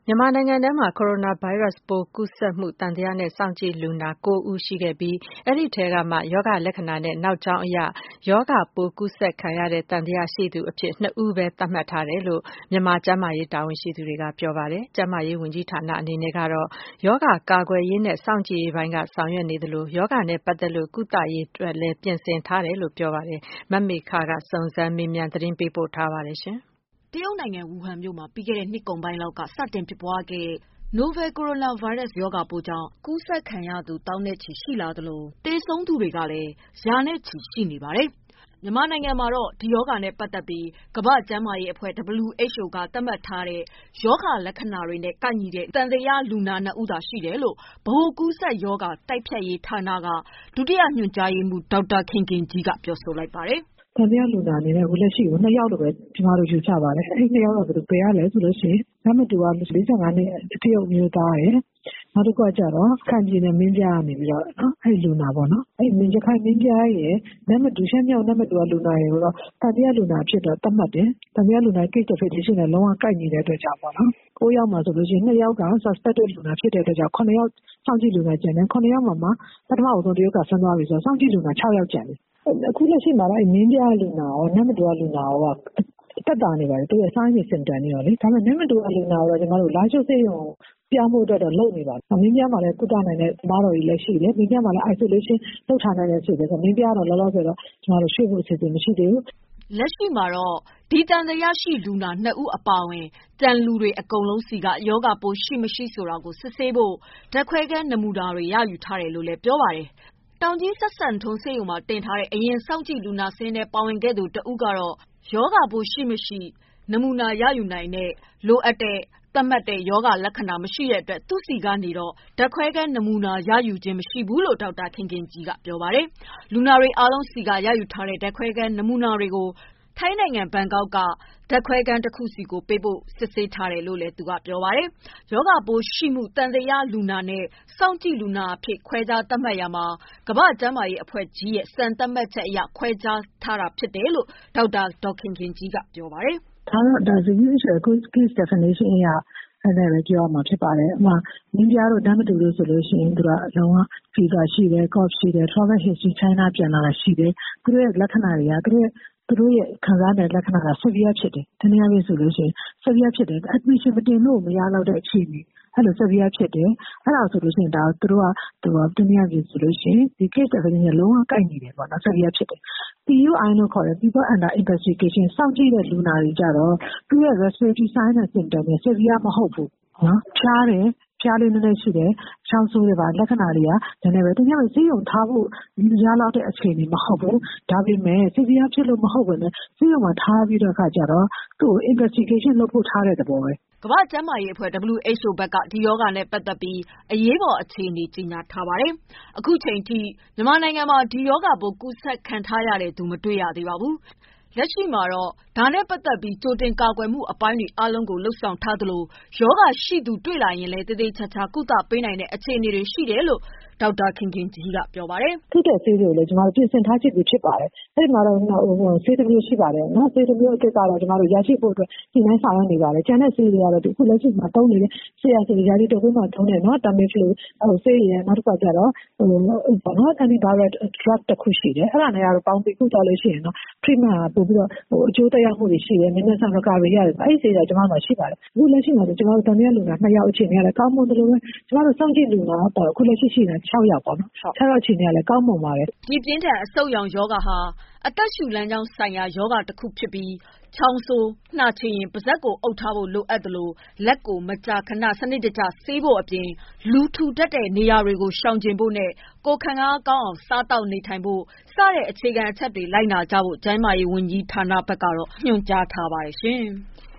မြန်မာနိုင်ငံထဲမှာ ကိုရိုနာဗိုင်းရပ်စ်ပိုးကူးစက်မှုသံသယနဲ့စောင့်ကြည့်လူနာ ဦးရှိခဲ့ပြီး အဲဒီထဲကမှ ရောဂါလက္ခဏာနဲ့နောက်ကြောင်းအရ ရောဂါပိုးကူးစက်ခံရတဲ့သံသယရှိသူအဖြစ် ဦးပဲသတ်မှတ်ထားတယ်လို့ မြန်မာကျန်းမာရေးတာဝန်ရှိသူတွေကပြောပါတယ်။ ကျန်းမာရေးဝန်ကြီးဌာနအနေနဲ့ကတော့ ရောဂါကာကွယ်ရေးနဲ့စောင့်ကြည့်ရေးပိုင်းကဆောင်ရွက်နေသလို ရောဂါနဲ့ပတ်သက်လို့ကုသရေးအတွက်လည်းပြင်ဆင်ထားတယ်လို့ပြောပါတယ်။ မမေခကစုံစမ်းမေးမြန်းသတင်းပေးပို့ထားပါတယ်။တရုတ်နိုင်ငံဝူဟန်မြို့မှာပြီးခဲ့တဲ့နှစ်ကုန်ပိုင်းလောက်ကစတင်ဖြစ်ပွားခဲ့တဲ့ Novel Coronavirus ရောဂါပိုးကြောင့်ကူးစက်ခံရသူသောင်းနဲ့ချီရှိလာသလို သေဆုံးသူတွေကလည်းရာနဲ့ချီရှိနေပါတယ်။ မြန်မာနိုင်ငံမှာတော့ ဒီရောဂါနဲ့ပတ်သက်ပြီး ကမ္ဘာ့ကျန်းမာရေးအဖွဲ့ WHO ကသတ်မှတ်ထားတဲ့ ရောဂါလက္ခဏာတွေနဲ့ကိုက်ညီတဲ့သံသယလူနာ 2 ဦးသာရှိတယ်လို့ ဗဟိုကူးစက်ရောဂါတိုက်ဖျက်ရေးဌာနက ဒုတိယညွှန်ကြားရေးမှူး ဒေါက်တာခင်ခင်ကြီးကပြောပါတယ်။သံသယလူနာအနေနဲ့လက်ရှိကို2 ယောက်လို့ပဲကျမတို့ယူဆပါတယ်။အဲဒီ2 ယောက်ကဘယ်ကလဲဆိုလို့ရှိရင်နံပါတ်2က45နှစ်တရုတ်မျိုးသားရယ်နောက်တစ်ခုကကျတော့ရခိုင်ပြည်နယ်မင်းပြားကနေပြီးတော့အဲဒီလူနာပေါ့နော်အဲဒီရခိုင်မင်းပြားရယ်နံပါတ်2ရှမ်းမြောက်နံပါတ်2ကလူနာရယ်ကိုတော့သံသယလူနာဖြစ်တော့သတ်မှတ်တယ်။သံသယလူနာ case definition နဲ့လုံးဝကိုက်ညီတဲ့အတွက်ကြောင့်ပေါ့နော်9 ယောက်မှာဆိုလို့ရှိရင်2 ယောက်က suspected လူနာဖြစ်တဲ့အတွက်ကြောင့်9 ယောက်စောင့်ကြည့်လူနာကျန်တယ်9 ယောက်မှာပထမဆုံးတရုတ်ကဆင်းသွားပြီဆိုတော့စောင့်ကြည့်လူနာ6 ယောက်ကျန်တယ်။အခုလက်ရှိမှာတော့မင်းပြားလူနာရောနံပါတ်2ကလူနာရောတက်တာနေပါတယ်သူရဲ့ sign နဲ့ symptom တွေရောလေဒါပေမဲ့နံပါတ်2ကလူနာရောကျွန်တော်တို့လာချိုဆေးရုံပြောင်းဖို့အတွက်တော့လုပ်နေပါပြီ။မင်းပြားမှာလည်းကုသနိုင်တဲ့သမားတော်ကြီးလည်းရှိတယ်။မင်းပြားမှာလည်း isolation လုပ်ထားနိုင်တဲ့ရှိတယ်ဆိုတော့မင်းပြားတော့လောလောဆယ်တော့ကျွန်တော်တို့ရွှေ့ဖို့အစီအစဉ်မရှိသေးဘူး။လက်ရှိမှာတော့ဒီသံသယရှိလူနာ 2 ဦးအပါအဝင်ကျန်လူတွေအကုန်လုံးစီကရောဂါပိုးရှိမရှိဆိုတာကိုစစ်ဆေးဖို့ဓာတ်ခွဲခန်းနမူနာတွေရယူထားတယ်လို့လည်းပြောပါတယ်။ တောင်ကြီးစပ်စံထွန်းဆေးရုံမှာတင်ထားတဲ့အရင်စောင့်ကြည့်လူနာစာရင်းထဲပါဝင်ခဲ့သူတဦးကတော့ ရောဂါပိုးရှိမရှိနမူနာရယူနိုင်တဲ့လိုအပ်တဲ့သတ်မှတ်တဲ့ရောဂါလက္ခဏာမရှိတဲ့အတွက်သူ့ဆီကနေဓာတ်ခွဲခန်းနမူနာရယူခြင်းမရှိဘူးလို့ဒေါက်တာခင်ခင်ကြီးကပြောပါတယ်။ လူနာတွေအားလုံးဆီကရယူထားတဲ့ဓာတ်ခွဲခန်းနမူနာတွေကို ထိုင်းနိုင်ငံဘန်ကောက်က ဓာတ်ခွဲခန်းတစ်ခုဆီပေးပို့စစ်ဆေးထားတယ်လို့ပြောပါတယ်။ ရောဂါပိုးရှိမှုသံသယလူနာနဲ့စောင့်ကြည့်လူနာအဖြစ်ခွဲခြားသတ်မှတ်ရာမှာ ကမ္ဘာ့ကျန်းမာရေးအဖွဲ့ကြီးရဲ့စံသတ်မှတ်ချက်အရခွဲခြားထားတာဖြစ်တယ်လို့ ဒေါက်တာခင်ခင်ကြီးကပြောပါတယ်။ဒါတော့WHO case definition အရအဲ့ဒါပဲပြောရမှာဖြစ်ပါတယ်။ဥပမာမင်းပြားတို့နံပါတ်2တို့ဆိုလို့ရှိရင်သူကလုံးဝ fever ရှိတယ် cough ရှိတယ် travel history China ပြန်လာတာရှိတယ်သူတို့ရဲ့လက္ခဏာတွေကသူတို့ရဲ့ခံစားတဲ့လက္ခဏာက severe ဖြစ်တယ်။တနည်းအားဖြင့်ဆိုလို့ရှိရင် severe ဖြစ်တယ် admission မတင်လို့မရတော့တဲ့အခြေအနေအဲ့လို severe ဖြစ်တယ်အဲ့ဒါဆိုလို့ရှိရင်ဒါသူတို့ကတနည်းအားဖြင့်ဆိုလို့ရှိရင်ဒီ case definition နဲ့လုံးဝကိုက်ညီတယ်ပေါ့နော် severe ဖြစ်တယ်။ PUI လို့ခေါ်တဲ့ people under investigation စောင့်ကြည့်တဲ့လူနာတွေကြတော့သူရဲ့ respiratory sign and symptom တွေ severe မဟုတ်ဘူးနော်ဖျားတယ်ဖျားလေးနည်းနည်းရှိတယ်ချောင်းဆိုးတယ်ပါလက္ခဏာတွေကနည်းနည်းပဲတကယ်လို့ဆေးရုံထားဖို့ရလောက်တဲ့အခြေအနေမဟုတ်ဘူးဒါပေမဲ့ severe ဖြစ်လို့မဟုတ်ဘဲနဲ့ဆေးရုံမှာထားပြီးတော့အခါကျတော့သူ့ကို investigation လုပ်ဖို့ထားတဲ့သဘောပဲကမ္ဘာ့ကျန်းမာရေးအဖွဲ့ WHO ဘက်ကဒီရောဂါနဲ့ပတ်သက်ပြီးအရေးပေါ်အခြေအနေကြေညာထားပါတယ်။အခုချိန်ထိမြန်မာနိုင်ငံမှာဒီရောဂါပိုးကူးစက်ခံထားရသူမတွေ့ရသေးပါဘူး။လက်ရှိမှာတော့ဒါနဲ့ပတ်သက်ပြီးကြိုတင်ကာကွယ်မှုအပိုင်းတွေအားလုံးကိုလုပ်ဆောင်ထားသလိုရောဂါရှိသူတွေ့လာရင်လည်းသေသေချာချာကုသပေးနိုင်တဲ့အခြေအနေတွေရှိတယ်လို့ဒေါက်တာခင်ခင်ကြီးကပြောပါတယ်။သူ့တဲ့ဆေးတွေကိုလည်းကျွန်တော်တို့ပြင်ဆင်ထားချက်တွေဖြစ်ပါတယ်။အဲ့ဒီမှာတော့ဆေးတစ်မျိုးရှိပါတယ်နော်ဆေးတစ်မျိုးအစ်ကတော့ကျွန်တော်တို့ရရှိဖို့အတွက်ဒီတိုင်းဆောင်ရွက်နေပါတယ်။ကျန်တဲ့ဆေးတွေကတော့ဒီခုလက်ရှိမှာသုံးနေတဲ့ဆေးရဆိုရာဒီတုပ်မှာသုံးနေနော် Tamiflu ဆေးရနောက်တစ်ခါကျတော့ဘာနော် antiviral drug တစ်ခုရှိတယ်။အဲ့ဒါနဲ့ကတော့ပေါင်းပြီးကုသလို့ရှိရင်တော့ treatment ကပို့ပြီးတော့အကျိုးသက်ရောက်မှုတွေရှိတယ်။နည်းနည်းဆန် recovery ရတယ်။အဲ့ဒီဆေးကကျွန်တော်တို့မှာရှိပါတယ်။အခုလက်ရှိမှာကျွန်တော်တို့တန်မြတ်လူနာ2 ယောက်အခြေအနေကလည်းကောင်းမွန်တယ်လို့ပဲကျွန်တော်တို့စောင့်ကြည့်လူနာတော့အခုလက်ရှိရှိနေတာ6 ယောက်ပေါ့နော်။6 ယောက်အခြေအနေကလည်းကောင်းမွန်ပါတယ်။ဒီပြင်းထန်အဆုတ်ရောင်ရောဂါဟာအသက်ရှူလမ်းကြောင်းဆိုင်ရာရောဂါတစ်ခုဖြစ်ပြီးချောင်းဆိုးနှာချေရင်ပါးစပ်ကိုအုပ်ထားဖို့လိုအပ်သလိုလက်ကိုမကြာခဏစနစ်တကျဆေးဖို့အပြင်လူထူထပ်တဲ့နေရာတွေကိုရှောင်ကျဉ်ဖို့နဲ့ကိုယ်ခံအားကောင်းအောင်စားသောက်နေထိုင်ဖို့စတဲ့အခြေခံအချက်တွေလိုက်နာကြဖို့ကျန်းမာရေးဝန်ကြီးဌာနဘက်ကတော့ညွှန်ကြားထားပါတယ်ရှင်။